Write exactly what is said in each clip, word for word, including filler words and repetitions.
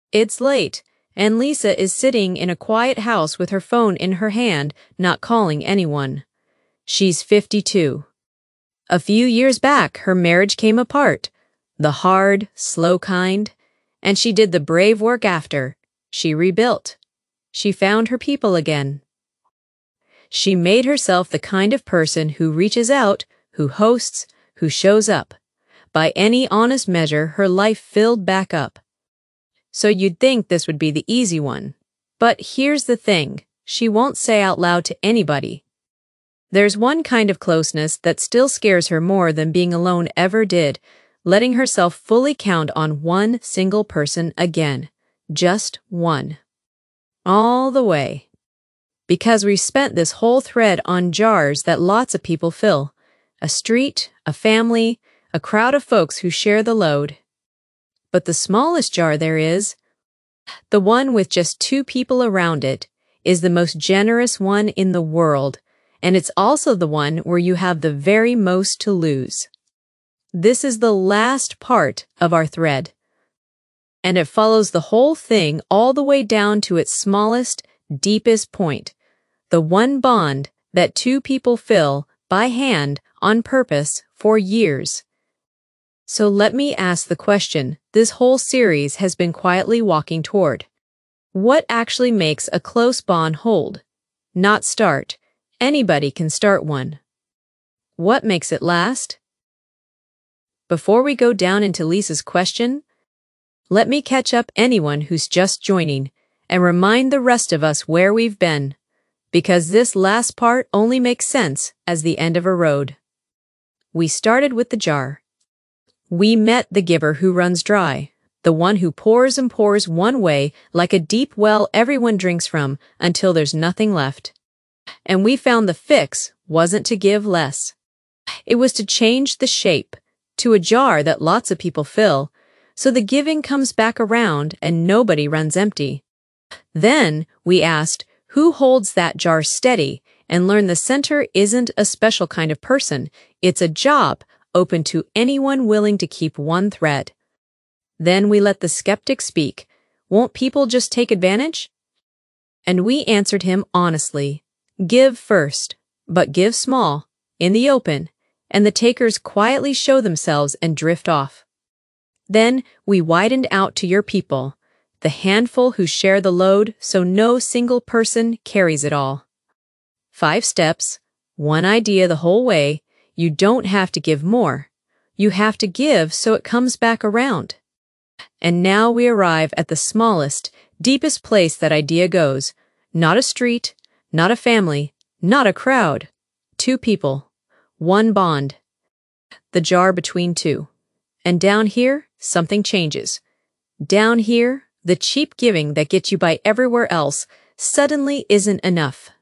It's late, and Lisa is sitting in a quiet house with her phone in her hand, not calling anyone. She's fifty-two. A few years back, her marriage came apart, the hard, slow kind, and she did the brave work after. She rebuilt. She found her people again. She made herself the kind of person who reaches out, who hosts, who shows up. By any honest measure, her life filled back up. So you'd think this would be the easy one. But here's the thing, she won't say out loud to anybody. There's one kind of closeness that still scares her more than being alone ever did, letting herself fully count on one single person again. Just one. All the way. Because we've spent this whole thread on jars that lots of people fill. A street, a family, a crowd of folks who share the load. But the smallest jar there is, the one with just two people around it, is the most generous one in the world, and it's also the one where you have the very most to lose. This is the last part of our thread, and it follows the whole thing all the way down to its smallest, deepest point, the one bond that two people fill by hand on purpose for years. So let me ask the question this whole series has been quietly walking toward. What actually makes a close bond hold? Not start. Anybody can start one. What makes it last? Before we go down into Lisa's question, let me catch up anyone who's just joining and remind the rest of us where we've been, because this last part only makes sense as the end of a road. We started with the jar. We met the giver who runs dry, the one who pours and pours one way like a deep well everyone drinks from until there's nothing left. And we found the fix wasn't to give less. It was to change the shape to a jar that lots of people fill, so the giving comes back around and nobody runs empty. Then we asked who holds that jar steady and learned the center isn't a special kind of person, it's a job open to anyone willing to keep one thread. Then we let the skeptic speak. Won't people just take advantage? And we answered him honestly. Give first, but give small, in the open, and the takers quietly show themselves and drift off. Then we widened out to your people, the handful who share the load so no single person carries it all. Five steps, one idea the whole way. You don't have to give more. You have to give so it comes back around. And now we arrive at the smallest, deepest place that idea goes. Not a street, not a family, not a crowd. Two people. One bond. The jar between two. And down here, something changes. Down here, the cheap giving that gets you by everywhere else suddenly isn't enough.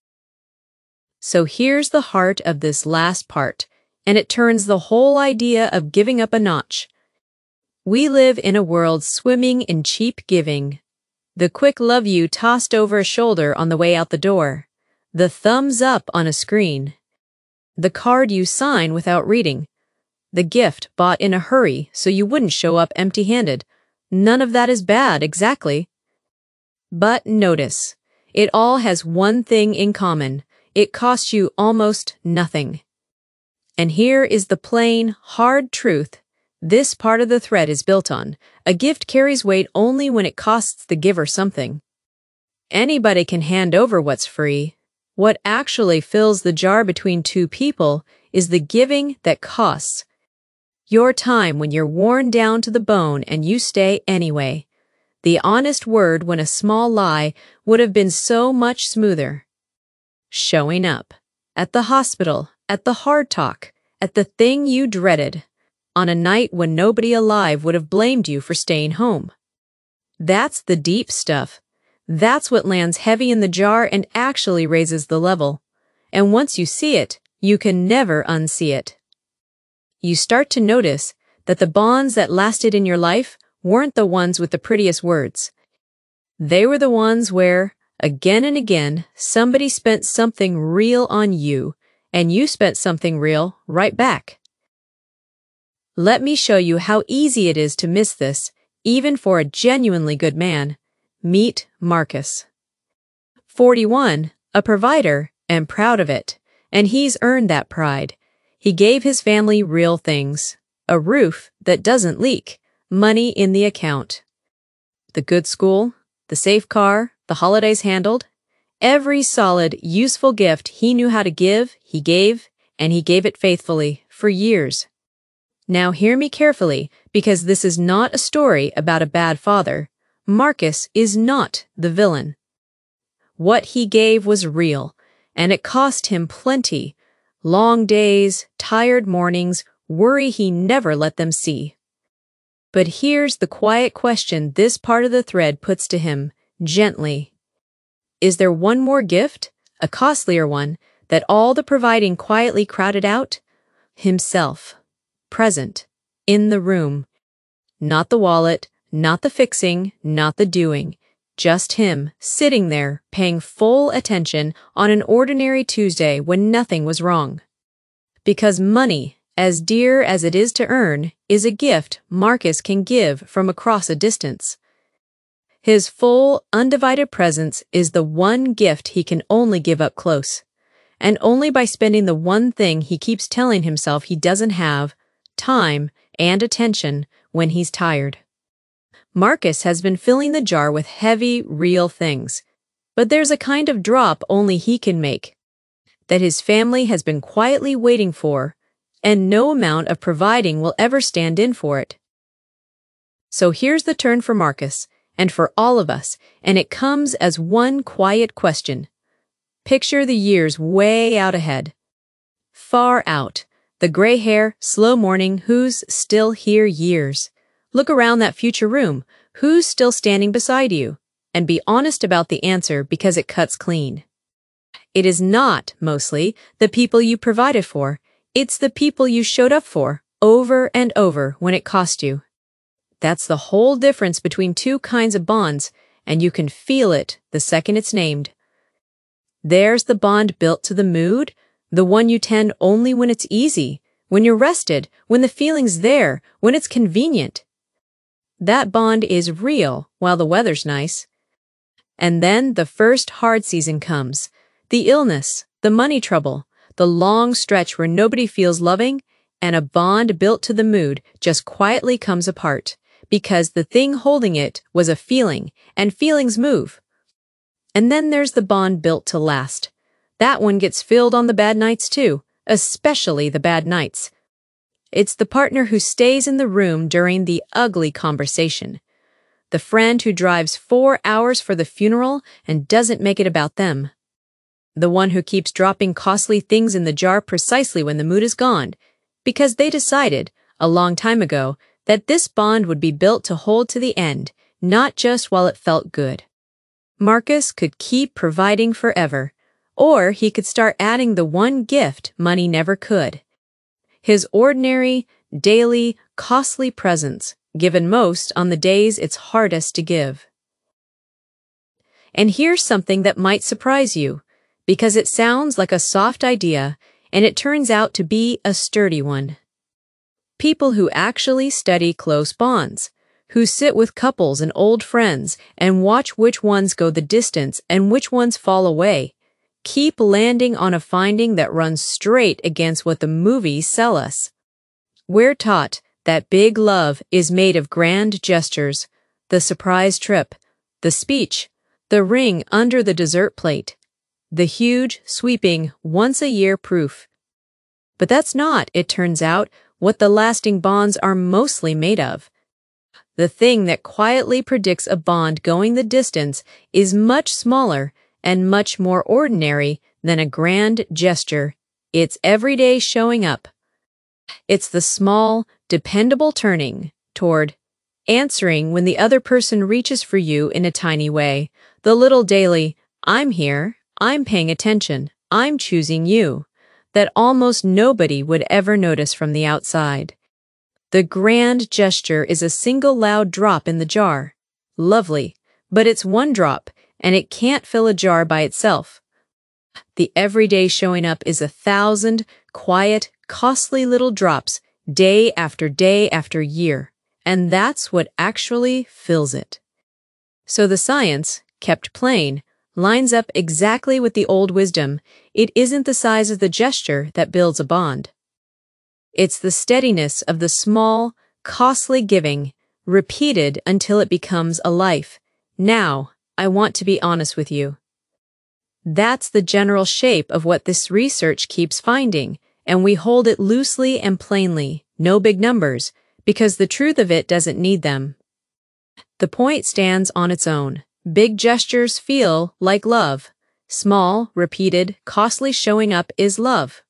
So here's the heart of this last part, and it turns the whole idea of giving up a notch. We live in a world swimming in cheap giving. The quick love you tossed over a shoulder on the way out the door. The thumbs up on a screen. The card you sign without reading. The gift bought in a hurry so you wouldn't show up empty-handed. None of that is bad, exactly. But notice, it all has one thing in common. It costs you almost nothing. And here is the plain, hard truth this part of the thread is built on. A gift carries weight only when it costs the giver something. Anybody can hand over what's free. What actually fills the jar between two people is the giving that costs. Your time when you're worn down to the bone and you stay anyway. The honest word when a small lie would have been so much smoother. Showing up. At the hospital, at the hard talk, at the thing you dreaded, on a night when nobody alive would have blamed you for staying home. That's the deep stuff. That's what lands heavy in the jar and actually raises the level. And once you see it, you can never unsee it. You start to notice that the bonds that lasted in your life weren't the ones with the prettiest words. They were the ones where, again and again, somebody spent something real on you, and you spent something real right back. Let me show you how easy it is to miss this, even for a genuinely good man. Meet Marcus. forty-one, a provider, and proud of it, and he's earned that pride. He gave his family real things, a roof that doesn't leak, money in the account, the good school, the safe car, the holidays handled. Every solid, useful gift he knew how to give, he gave, and he gave it faithfully, for years. Now hear me carefully, because this is not a story about a bad father. Marcus is not the villain. What he gave was real, and it cost him plenty. Long days, tired mornings, worry he never let them see. But here's the quiet question this part of the thread puts to him, gently. Is there one more gift, a costlier one, that all the providing quietly crowded out? Himself, present, in the room. Not the wallet, not the fixing, not the doing. Just him, sitting there, paying full attention on an ordinary Tuesday when nothing was wrong. Because money, as dear as it is to earn, is a gift Marcus can give from across a distance. His full, undivided presence is the one gift he can only give up close, and only by spending the one thing he keeps telling himself he doesn't have, time and attention, when he's tired. Marcus has been filling the jar with heavy, real things, but there's a kind of drop only he can make, that his family has been quietly waiting for, and no amount of providing will ever stand in for it. So here's the turn for Marcus, and for all of us, and it comes as one quiet question. Picture the years way out ahead. Far out, the gray hair, slow morning, who's still here years. Look around that future room, who's still standing beside you, and be honest about the answer because it cuts clean. It is not, mostly, the people you provided for, it's the people you showed up for, over and over when it cost you. That's the whole difference between two kinds of bonds, and you can feel it the second it's named. There's the bond built to the mood, the one you tend only when it's easy, when you're rested, when the feeling's there, when it's convenient. That bond is real while the weather's nice. And then the first hard season comes, the illness, the money trouble, the long stretch where nobody feels loving, and a bond built to the mood just quietly comes apart. Because the thing holding it was a feeling, and feelings move. And then there's the bond built to last. That one gets filled on the bad nights too, especially the bad nights. It's the partner who stays in the room during the ugly conversation. The friend who drives four hours for the funeral and doesn't make it about them. The one who keeps dropping costly things in the jar precisely when the mood is gone, because they decided, a long time ago, that this bond would be built to hold to the end, not just while it felt good. Marcus could keep providing forever, or he could start adding the one gift money never could. His ordinary, daily, costly presence, given most on the days it's hardest to give. And here's something that might surprise you, because it sounds like a soft idea, and it turns out to be a sturdy one. People who actually study close bonds, who sit with couples and old friends and watch which ones go the distance and which ones fall away, keep landing on a finding that runs straight against what the movies sell us. We're taught that big love is made of grand gestures, the surprise trip, the speech, the ring under the dessert plate, the huge, sweeping, once-a-year proof. But that's not, it turns out, what the lasting bonds are mostly made of. The thing that quietly predicts a bond going the distance is much smaller and much more ordinary than a grand gesture. It's everyday showing up. It's the small, dependable turning toward answering when the other person reaches for you in a tiny way, the little daily, I'm here, I'm paying attention, I'm choosing you, that almost nobody would ever notice from the outside. The grand gesture is a single loud drop in the jar. Lovely, but it's one drop, and it can't fill a jar by itself. The everyday showing up is a thousand quiet, costly little drops, day after day after year, and that's what actually fills it. So the science, kept plain, lines up exactly with the old wisdom. It isn't the size of the gesture that builds a bond. It's the steadiness of the small, costly giving, repeated until it becomes a life. Now, I want to be honest with you. That's the general shape of what this research keeps finding, and we hold it loosely and plainly, no big numbers, because the truth of it doesn't need them. The point stands on its own. Big gestures feel like love. Small, repeated, costly showing up is love.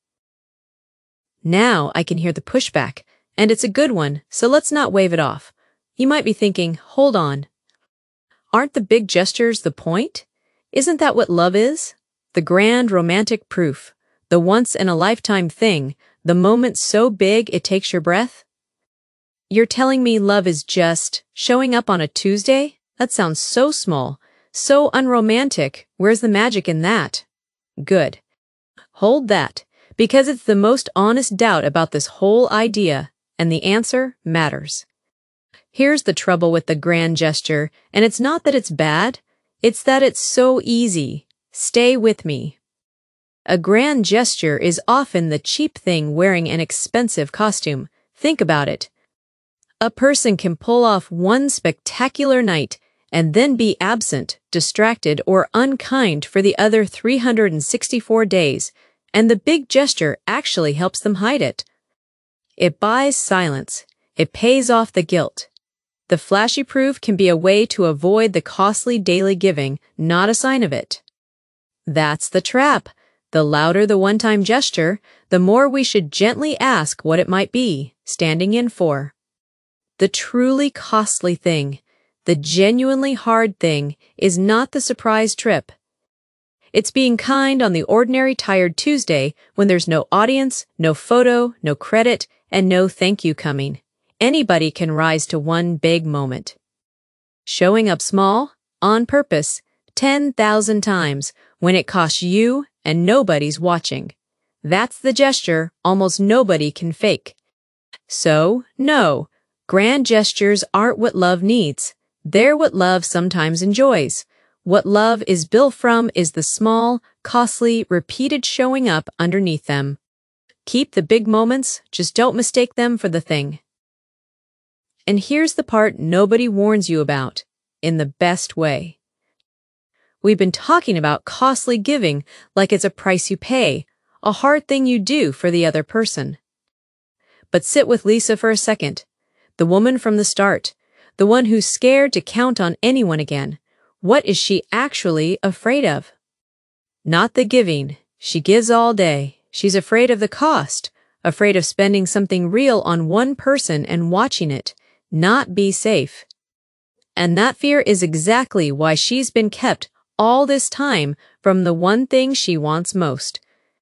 Now I can hear the pushback, and it's a good one, so let's not wave it off. You might be thinking, hold on. Aren't the big gestures the point? Isn't that what love is? The grand romantic proof, the once-in-a-lifetime thing, the moment so big it takes your breath? You're telling me love is just showing up on a Tuesday? That sounds so small, so unromantic. Where's the magic in that? Good. Hold that, because it's the most honest doubt about this whole idea, and the answer matters. Here's the trouble with the grand gesture, and it's not that it's bad, it's that it's so easy. Stay with me. A grand gesture is often the cheap thing wearing an expensive costume. Think about it. A person can pull off one spectacular night and then be absent, distracted, or unkind for the other three hundred sixty-four days, and the big gesture actually helps them hide it. It buys silence. It pays off the guilt. The flashy proof can be a way to avoid the costly daily giving, not a sign of it. That's the trap. The louder the one-time gesture, the more we should gently ask what it might be, standing in for. The truly costly thing, the genuinely hard thing, is not the surprise trip. It's being kind on the ordinary tired Tuesday when there's no audience, no photo, no credit, and no thank you coming. Anybody can rise to one big moment. Showing up small, on purpose, ten thousand times, when it costs you and nobody's watching. That's the gesture almost nobody can fake. So, no, grand gestures aren't what love needs. They're what love sometimes enjoys. What love is built from is the small, costly, repeated showing up underneath them. Keep the big moments, just don't mistake them for the thing. And here's the part nobody warns you about, in the best way. We've been talking about costly giving like it's a price you pay, a hard thing you do for the other person. But sit with Lisa for a second, the woman from the start, the one who's scared to count on anyone again. What is she actually afraid of? Not the giving. She gives all day. She's afraid of the cost, afraid of spending something real on one person and watching it not be safe. And that fear is exactly why she's been kept all this time from the one thing she wants most.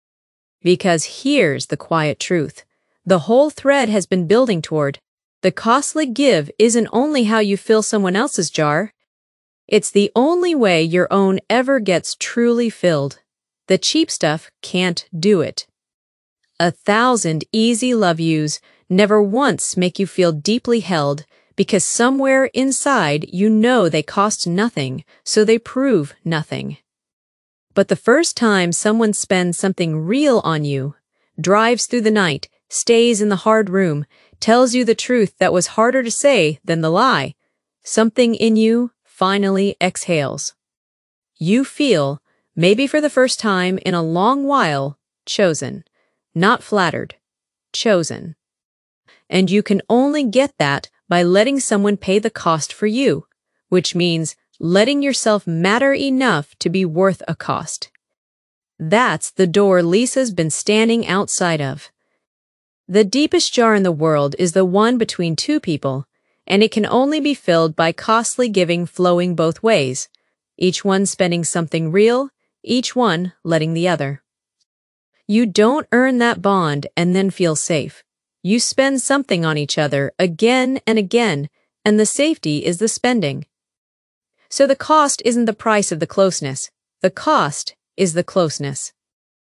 Because here's the quiet truth. The whole thread has been building toward. The costly give isn't only how you fill someone else's jar. It's the only way your own ever gets truly filled. The cheap stuff can't do it. A thousand easy love yous never once make you feel deeply held, because somewhere inside you know they cost nothing, so they prove nothing. But the first time someone spends something real on you, drives through the night, stays in the hard room, tells you the truth that was harder to say than the lie, something in you finally exhales. You feel, maybe for the first time in a long while, chosen. Not flattered. Chosen. And you can only get that by letting someone pay the cost for you, which means letting yourself matter enough to be worth a cost. That's the door Lisa's been standing outside of. The deepest jar in the world is the one between two people, and it can only be filled by costly giving flowing both ways, each one spending something real, each one letting the other. You don't earn that bond and then feel safe. You spend something on each other again and again, and the safety is the spending. So the cost isn't the price of the closeness. The cost is the closeness.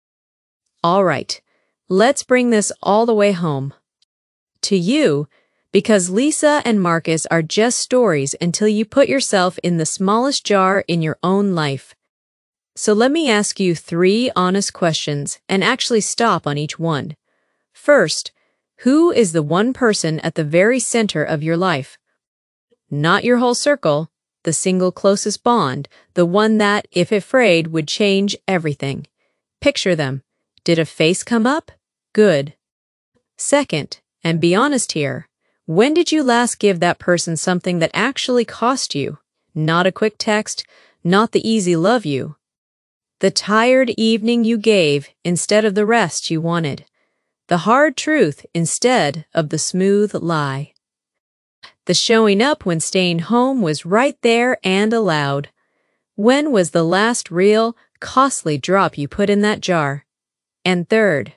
All right, let's bring this all the way home. To you, Because Lisa and Marcus are just stories until you put yourself in the smallest jar in your own life. So let me ask you three honest questions and actually stop on each one. First, who is the one person at the very center of your life? Not your whole circle, the single closest bond, the one that, if afraid, would change everything. Picture them. Did a face come up? Good. Second, and be honest here, when did you last give that person something that actually cost you? Not a quick text, not the easy love you. The tired evening you gave instead of the rest you wanted. The hard truth instead of the smooth lie. The showing up when staying home was right there and allowed. When was the last real, costly drop you put in that jar? And third,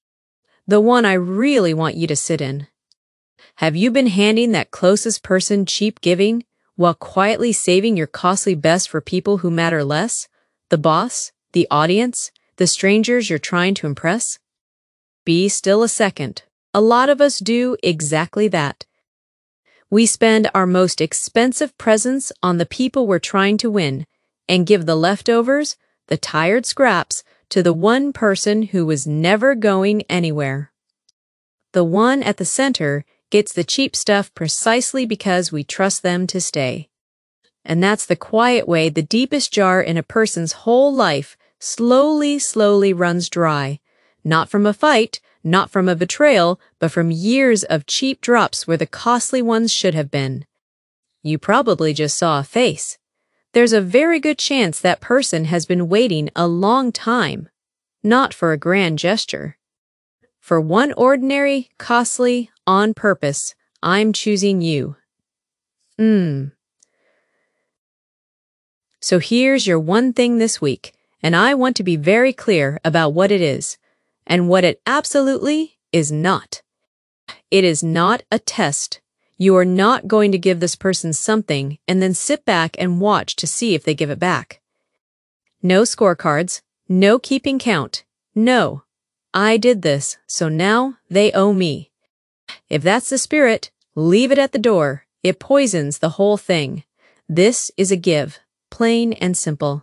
the one I really want you to sit in. Have you been handing that closest person cheap giving while quietly saving your costly best for people who matter less? The boss, the audience, the strangers you're trying to impress? Be still a second. A lot of us do exactly that. We spend our most expensive presents on the people we're trying to win and give the leftovers, the tired scraps, to the one person who was never going anywhere. The one at the center gets the cheap stuff precisely because we trust them to stay. And that's the quiet way the deepest jar in a person's whole life slowly, slowly runs dry. Not from a fight, not from a betrayal, but from years of cheap drops where the costly ones should have been. You probably just saw a face. There's a very good chance that person has been waiting a long time, not for a grand gesture. For one ordinary, costly, on purpose, I'm choosing you. Mmm. So here's your one thing this week, and I want to be very clear about what it is, and what it absolutely is not. It is not a test. You are not going to give this person something and then sit back and watch to see if they give it back. No scorecards, no keeping count. No, I did this, so now they owe me. If that's the spirit, leave it at the door. It poisons the whole thing. This is a give, plain and simple.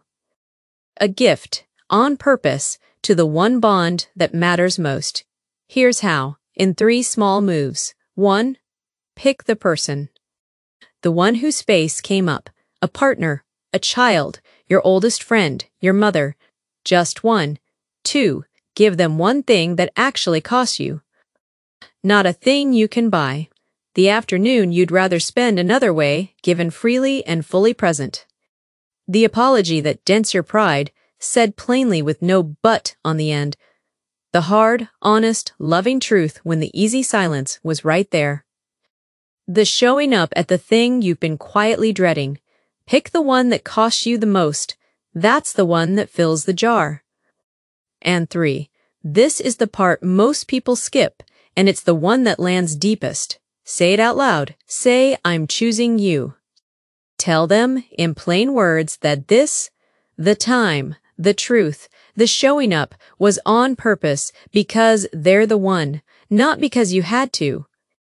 A gift, on purpose, to the one bond that matters most. Here's how, in three small moves. One, pick the person. The one whose face came up, a partner, a child, your oldest friend, your mother. Just one. Two, give them one thing that actually costs you. Not a thing you can buy. The afternoon you'd rather spend another way, given freely and fully present. The apology that dents your pride, said plainly with no but on the end. The hard, honest, loving truth when the easy silence was right there. The showing up at the thing you've been quietly dreading. Pick the one that costs you the most. That's the one that fills the jar. And three, this is the part most people skip, and it's the one that lands deepest. Say it out loud. Say, I'm choosing you. Tell them, in plain words, that this, the time, the truth, the showing up, was on purpose because they're the one, not because you had to.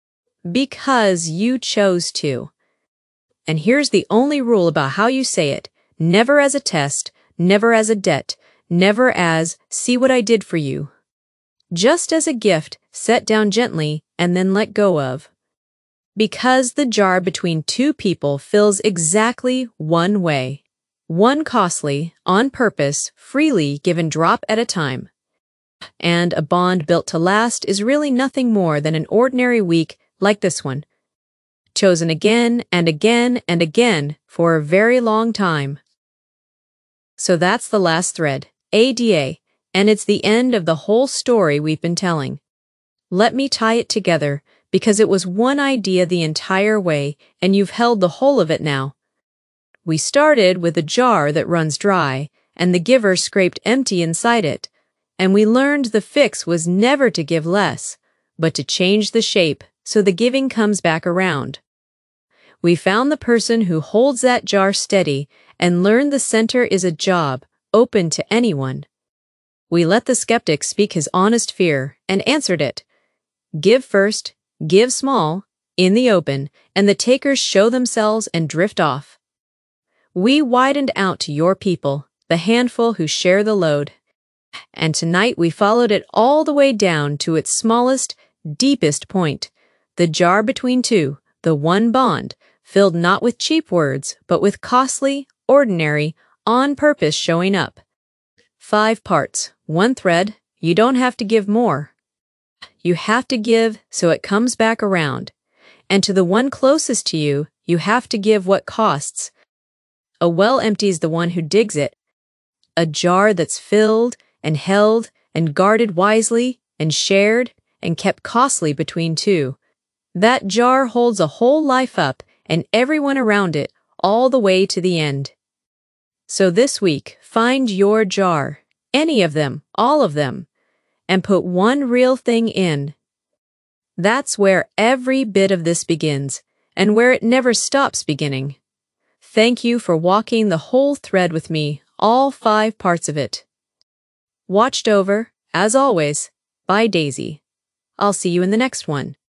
Because you chose to. And here's the only rule about how you say it. Never as a test, never as a debt, never as, see what I did for you. Just as a gift, set down gently and then let go of. Because the jar between two people fills exactly one way. One costly, on purpose, freely given drop at a time. And a bond built to last is really nothing more than an ordinary week like this one. Chosen again and again and again for a very long time. So that's the last thread, A D A, and it's the end of the whole story we've been telling. Let me tie it together, because it was one idea the entire way, and you've held the whole of it now. We started with a jar that runs dry, and the giver scraped empty inside it, and we learned the fix was never to give less, but to change the shape so the giving comes back around. We found the person who holds that jar steady and learned the center is a job, open to anyone. We let the skeptic speak his honest fear and answered it. Give first, give small, in the open, and the takers show themselves and drift off. We widened out to your people, the handful who share the load. And tonight we followed it all the way down to its smallest, deepest point, the jar between two, the one bond, filled not with cheap words, but with costly, ordinary, on-purpose showing up. Five parts, one thread, you don't have to give more. You have to give so it comes back around. And to the one closest to you, you have to give what costs. A well empties the one who digs it. A jar that's filled and held and guarded wisely and shared and kept costly between two. That jar holds a whole life up and everyone around it all the way to the end. So this week, find your jar, any of them, all of them, and put one real thing in. That's where every bit of this begins, and where it never stops beginning. Thank you for walking the whole thread with me, all five parts of it. Watched over, as always, by Daisy. I'll see you in the next one.